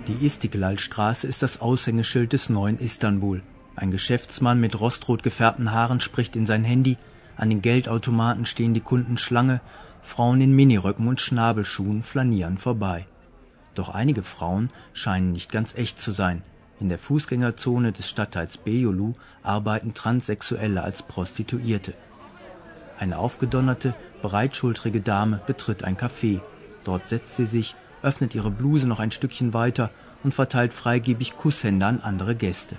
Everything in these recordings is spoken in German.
Die Istiklal-Straße ist das Aushängeschild des neuen Istanbul. Ein Geschäftsmann mit rostrot gefärbten Haaren spricht in sein Handy, an den Geldautomaten stehen die Kunden Schlange, Frauen in Miniröcken und Schnabelschuhen flanieren vorbei. Doch einige Frauen scheinen nicht ganz echt zu sein. In der Fußgängerzone des Stadtteils Beyoğlu arbeiten Transsexuelle als Prostituierte. Eine aufgedonnerte, breitschultrige Dame betritt ein Café. Dort setzt sie sich, öffnet ihre Bluse noch ein Stückchen weiter und verteilt freigebig Kusshände an andere Gäste.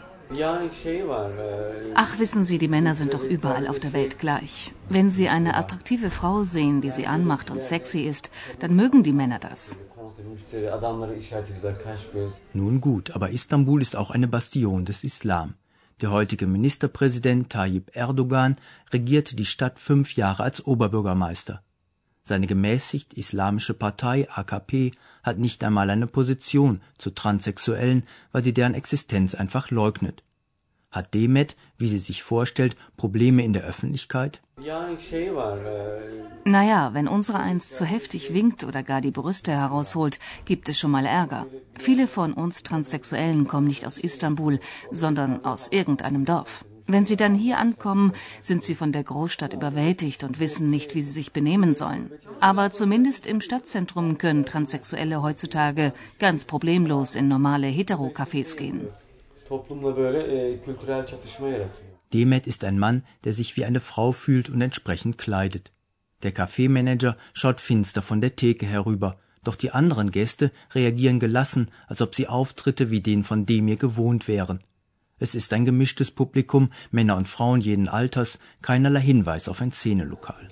Ach, wissen Sie, die Männer sind doch überall auf der Welt gleich. Wenn Sie eine attraktive Frau sehen, die sie anmacht und sexy ist, dann mögen die Männer das. Nun gut, aber Istanbul ist auch eine Bastion des Islam. Der heutige Ministerpräsident Tayyip Erdogan regierte die Stadt 5 Jahre als Oberbürgermeister. Seine gemäßigt islamische Partei AKP hat nicht einmal eine Position zu Transsexuellen, weil sie deren Existenz einfach leugnet. Hat Demet, wie sie sich vorstellt, Probleme in der Öffentlichkeit? Naja, wenn unsere eins zu heftig winkt oder gar die Brüste herausholt, gibt es schon mal Ärger. Viele von uns Transsexuellen kommen nicht aus Istanbul, sondern aus irgendeinem Dorf. Wenn sie dann hier ankommen, sind sie von der Großstadt überwältigt und wissen nicht, wie sie sich benehmen sollen. Aber zumindest im Stadtzentrum können Transsexuelle heutzutage ganz problemlos in normale Hetero-Cafés gehen. Demet ist ein Mann, der sich wie eine Frau fühlt und entsprechend kleidet. Der Kaffeemanager schaut finster von der Theke herüber, doch die anderen Gäste reagieren gelassen, als ob sie Auftritte wie den von Demir gewohnt wären. Es ist ein gemischtes Publikum, Männer und Frauen jeden Alters, keinerlei Hinweis auf ein Szenelokal.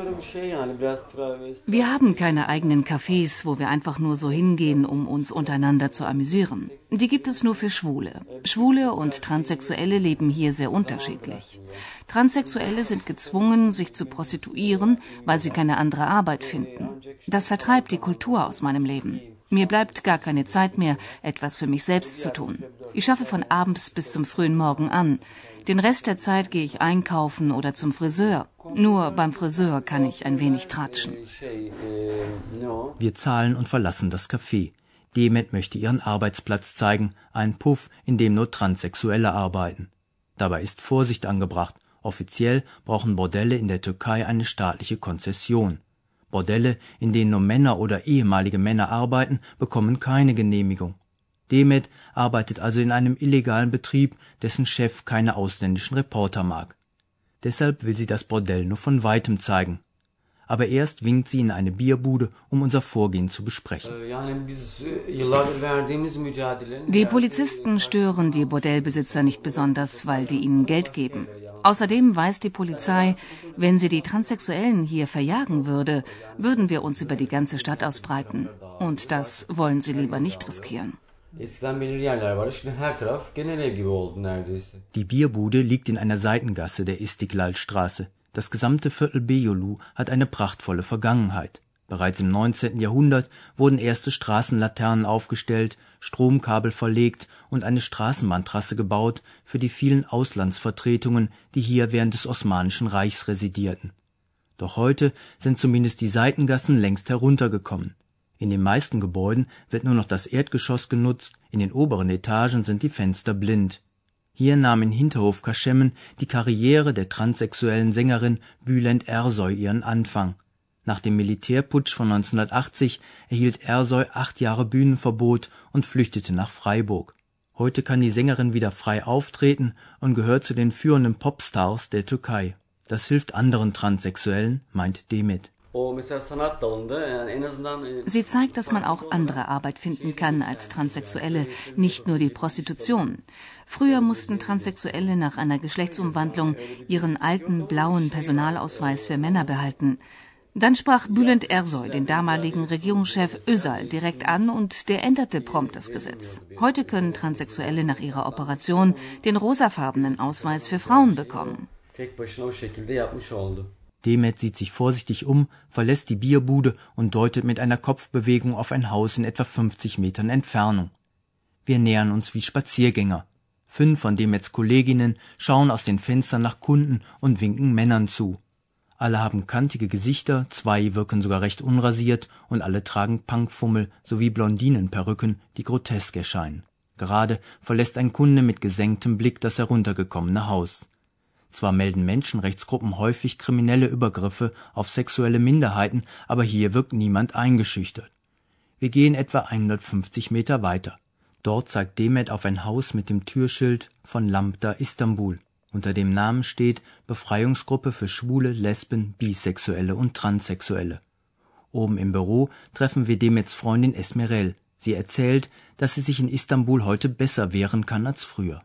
Wir haben keine eigenen Cafés, wo wir einfach nur so hingehen, um uns untereinander zu amüsieren. Die gibt es nur für Schwule. Schwule und Transsexuelle leben hier sehr unterschiedlich. Transsexuelle sind gezwungen, sich zu prostituieren, weil sie keine andere Arbeit finden. Das vertreibt die Kultur aus meinem Leben. Mir bleibt gar keine Zeit mehr, etwas für mich selbst zu tun. Ich schaffe von abends bis zum frühen Morgen an. Den Rest der Zeit gehe ich einkaufen oder zum Friseur. Nur beim Friseur kann ich ein wenig tratschen. Wir zahlen und verlassen das Café. Demet möchte ihren Arbeitsplatz zeigen, einen Puff, in dem nur Transsexuelle arbeiten. Dabei ist Vorsicht angebracht. Offiziell brauchen Bordelle in der Türkei eine staatliche Konzession. Bordelle, in denen nur Männer oder ehemalige Männer arbeiten, bekommen keine Genehmigung. Demet arbeitet also in einem illegalen Betrieb, dessen Chef keine ausländischen Reporter mag. Deshalb will sie das Bordell nur von Weitem zeigen. Aber erst winkt sie in eine Bierbude, um unser Vorgehen zu besprechen. Die Polizisten stören die Bordellbesitzer nicht besonders, weil die ihnen Geld geben. Außerdem weiß die Polizei, wenn sie die Transsexuellen hier verjagen würde, würden wir uns über die ganze Stadt ausbreiten. Und das wollen sie lieber nicht riskieren. Die Bierbude liegt in einer Seitengasse der Istiklal-Straße. Das gesamte Viertel Beyoğlu hat eine prachtvolle Vergangenheit. Bereits im 19. Jahrhundert wurden erste Straßenlaternen aufgestellt, Stromkabel verlegt und eine Straßenbahntrasse gebaut für die vielen Auslandsvertretungen, die hier während des Osmanischen Reichs residierten. Doch heute sind zumindest die Seitengassen längst heruntergekommen. In den meisten Gebäuden wird nur noch das Erdgeschoss genutzt, in den oberen Etagen sind die Fenster blind. Hier nahm in Hinterhof Kaşemen die Karriere der transsexuellen Sängerin Bülent Ersoy ihren Anfang. Nach dem Militärputsch von 1980 erhielt Ersoy 8 Jahre Bühnenverbot und flüchtete nach Freiburg. Heute kann die Sängerin wieder frei auftreten und gehört zu den führenden Popstars der Türkei. Das hilft anderen Transsexuellen, meint Demet. Sie zeigt, dass man auch andere Arbeit finden kann als Transsexuelle, nicht nur die Prostitution. Früher mussten Transsexuelle nach einer Geschlechtsumwandlung ihren alten blauen Personalausweis für Männer behalten. Dann sprach Bülent Ersoy den damaligen Regierungschef Özal direkt an und der änderte prompt das Gesetz. Heute können Transsexuelle nach ihrer Operation den rosafarbenen Ausweis für Frauen bekommen. Demet sieht sich vorsichtig um, verlässt die Bierbude und deutet mit einer Kopfbewegung auf ein Haus in etwa 50 Metern Entfernung. Wir nähern uns wie Spaziergänger. 5 von Demets Kolleginnen schauen aus den Fenstern nach Kunden und winken Männern zu. Alle haben kantige Gesichter, 2 wirken sogar recht unrasiert und alle tragen Punkfummel sowie Blondinenperücken, die grotesk erscheinen. Gerade verlässt ein Kunde mit gesenktem Blick das heruntergekommene Haus. Zwar melden Menschenrechtsgruppen häufig kriminelle Übergriffe auf sexuelle Minderheiten, aber hier wirkt niemand eingeschüchtert. Wir gehen etwa 150 Meter weiter. Dort zeigt Demet auf ein Haus mit dem Türschild von Lambda Istanbul. Unter dem Namen steht Befreiungsgruppe für Schwule, Lesben, Bisexuelle und Transsexuelle. Oben im Büro treffen wir Demets Freundin Esmerel. Sie erzählt, dass sie sich in Istanbul heute besser wehren kann als früher.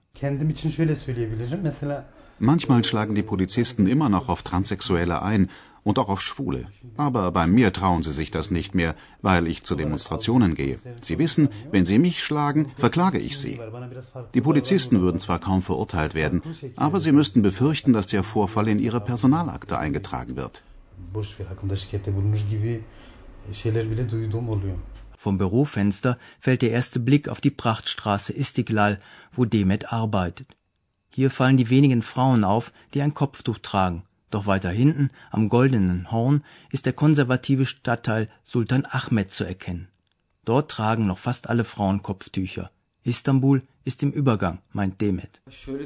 Manchmal schlagen die Polizisten immer noch auf Transsexuelle ein und auch auf Schwule. Aber bei mir trauen sie sich das nicht mehr, weil ich zu Demonstrationen gehe. Sie wissen, wenn sie mich schlagen, verklage ich sie. Die Polizisten würden zwar kaum verurteilt werden, aber sie müssten befürchten, dass der Vorfall in ihre Personalakte eingetragen wird. Vom Bürofenster fällt der erste Blick auf die Prachtstraße Istiklal, wo Demet arbeitet. Hier fallen die wenigen Frauen auf, die ein Kopftuch tragen. Doch weiter hinten, am Goldenen Horn, ist der konservative Stadtteil Sultan Ahmet zu erkennen. Dort tragen noch fast alle Frauen Kopftücher. Istanbul ist im Übergang, meint Demet.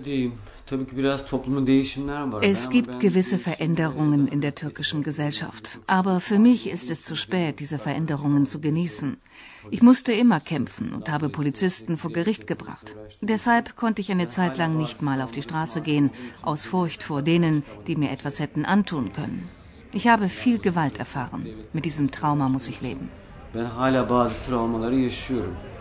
Es gibt gewisse Veränderungen in der türkischen Gesellschaft. Aber für mich ist es zu spät, diese Veränderungen zu genießen. Ich musste immer kämpfen und habe Polizisten vor Gericht gebracht. Deshalb konnte ich eine Zeit lang nicht mal auf die Straße gehen, aus Furcht vor denen, die mir etwas hätten antun können. Ich habe viel Gewalt erfahren. Mit diesem Trauma muss ich leben. Ben hala bazı travmaları yaşıyorum.